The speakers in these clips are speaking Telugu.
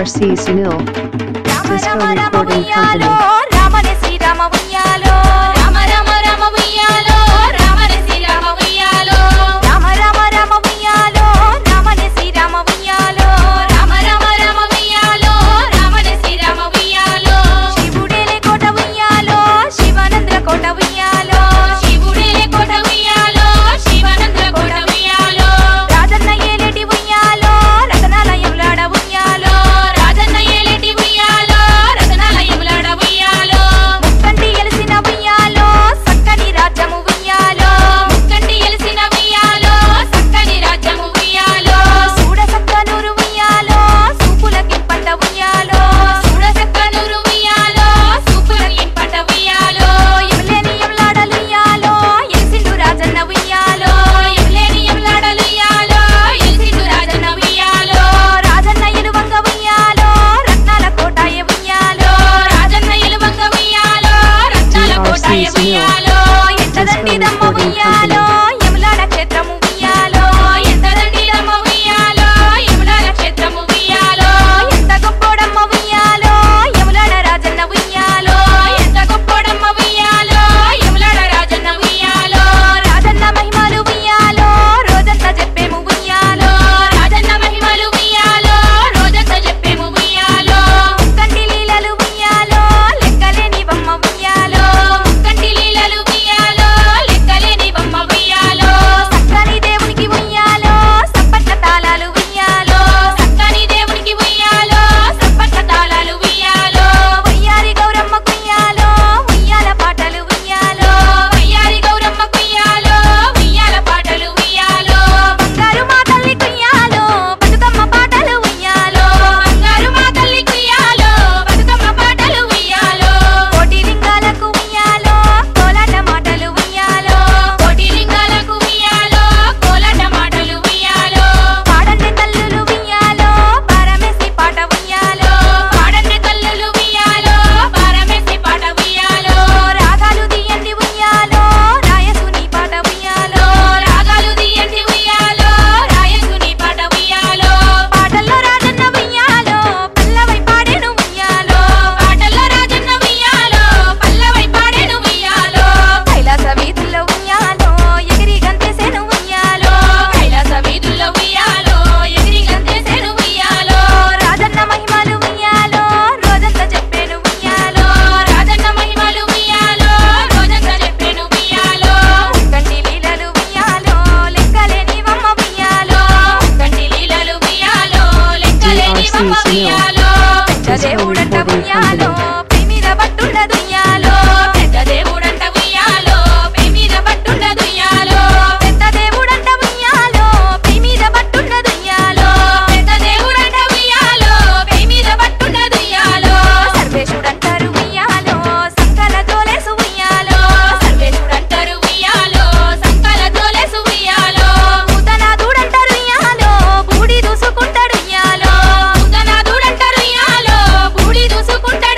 TRC Sunil Disco Recording Company. రామనే Srirama ఉయ్యాలో రామ రామ రామ ఉయ్యాలో రామనే శ్రీరామ ఉయ్యాలో రామ రామ రామ ఉయ్యాలో రామనే శ్రీరామ ఉయ్యాలో రామ రామ రామ ఉయ్యాలో రామనే శ్రీరామ ఉయ్యాలో శివుడేలే కోట ఉయ్యాలో శివానంద్ర కోట ఉయ్యాలో శివుడేలే కోట ఉయ్యాలో శివానంద్ర కోట ఉయ్యాలో రాజన్న ఏలేటి ఉయ్యాలో రతనాలయంలాడ ఉయ్యాలో రాజన్న ఏలేటి ఉయ్యాలో రతనాలయంలాడ ఉయ్యాలో ముక్కంటి ఎలిసిన ఉయ్యాలో సక్కని రాజ్యము ఉయ్యాలో ముక్కంటి ఎలిసిన ఉయ్యాలో సక్కని రాజ్యము ఉయ్యాలో చూడ సక్కనూరు ఉయ్యాలో సూపులకింపట ఉయ్యాలో చూడ సక్కనూరు ఉయ్యాలో సూపులకింపట ఉయ్యాలో ఎమలేని ఎమలాడలు ఉయ్యాలో ఎలిసిండు రాజన్న ఉయ్యాలో ఎమలేని ఎమలాడలు ఉయ్యాలో ఎలిసిండు రాజన్న ఉయ్యాలో రాజన్న ఎలువంగ ఉయ్యాలో రత్నాల కోటాయ ఉయ్యాలో రాజన్న ఎలువంగ ఉయ్యాలో రత్నాల కోటాయ ఉయ్యాలో ఎంతదండి దమ్మ ఉయ్యాలో యములాడ క్షేత్రము ఉయ్యాలో ఎంతదండి దమ్మ ఉయ్యాలో యములాడ క్షేత్రము ఉయ్యాలో ఎంత గొప్పోడమ్మ ఉయ్యాలో యములాడ రాజన్న ఉయ్యాలో ఎంత గొప్పోడమ్మ ఉయ్యాలో యములాడ రాజన్న ఉయ్యాలో రాజన్న మహిమలు ఉయ్యాలో రోజంతా చెప్పేము ఉయ్యాలో రాజన్న మహిమలు ఉయ్యాలో రోజంతా చెప్పేము ఉయ్యాలో ముక్కంటి లీలలు ఉయ్యాలో లెక్కలేని బొమ్మ ఉయ్యాలో ముక్కంటి లీలలు ఉయ్యాలో లెక్కలేని బొమ్మ ఉయ్యాలో సక్కని దేవునికి ఉయ్యాలో సప్పట్ల తాళాలు ఉయ్యాలో సక్కని దేవునికి ఉయ్యాలో సప్పట్ల తాళాలు ఉయ్యాలో ఉయ్యారి గౌరమ్మ కుయ్యాలో ఉయ్యాల పాటలు ఉయ్యాలో ఉయ్యారి గౌరమ్మ కుయ్యాలో ఉయ్యాల పాటలు ఉయ్యాలో బంగారు మా తల్లి కుయ్యాలో బతుకమ్మ పాటలు ఉయ్యాలో బంగారు మా తల్లి కుయ్యాలో బతుకమ్మ పాటలు ఉయ్యాలో కోటి లింగాలకు ఉయ్యాలో కోలాట మాటలు ఉయ్యాలో కోటి లింగాలకు ఉయ్యాలో కోలాట మాటలు ఉయ్యాలో పాడండి తల్లులు ఉయ్యాలో పారమేసి పాట ఉయ్యాలో పాడండి తల్లులు ఉయ్యాలో పారమేసి పాట ఉయ్యాలో రాగాలు తీయండి ఉయ్యాలో రాయసుని పాట ఉయ్యాలో రాగాలు తీయండి ఉయ్యాలో రాయసుని పాట ఉయ్యాలో పాటల్లో రాజన్న ఉయ్యాలో పల్లవై పాడేను ఉయ్యాలో పాటల్లో రాజన్న ఉయ్యాలో పల్లవై పాడేను ఉయ్యాలో కైలాస వీధుల్లో ఉయ్యాలో ఎగిరి గంతేసేను ఉయ్యాలో కైలాస వీధుల్లో ఉయ్యాలో ఎగిరి గంతేసేను ఉయ్యాలో రాజన్న మహిమలు ఉయ్యాలో రోజంతా చెప్పేను ఉయ్యాలో రాజన్న మహిమలు ఉయ్యాలో రోజంతా చెప్పేను ఉయ్యాలో కంటి లీలలు ఉయ్యాలో లెక్కలేని వమ్మ ఉయ్యాలో కంటి లీలలు ఉయ్యాలో లెక్కలేని వమ్మ ఉయ్యాలో పెద్ద దేవుడంట ఉయ్యాలో పై మీద పట్టుండదు ఉయ్యాలో పెద్ద దేవుడంట ఉయ్యాలో పై మీద పట్టుండదు ఉయ్యాలో పెద్ద దేవుడంట ఉయ్యాలో పై మీద పట్టుండదు ఉయ్యాలో పెద్ద దేవుడంట ఉయ్యాలో పై మీద పట్టుండదు ఉయ్యాలో సర్వేశుడంటారు ఉయ్యాలో సంకల జోలేసు ఉయ్యాలో సర్వేశుడంటారు ఉయ్యాలో సంకల జోలేసు ఉయ్యాలో భూతనాథుడంటారు ఉయ్యాలో బూడి దూసుకుంటాడు ఉయ్యాలో భూతనాథుడంటారు ఉయ్యాలో బూడి దూసుకుంటాడు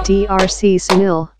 DRC Sunil.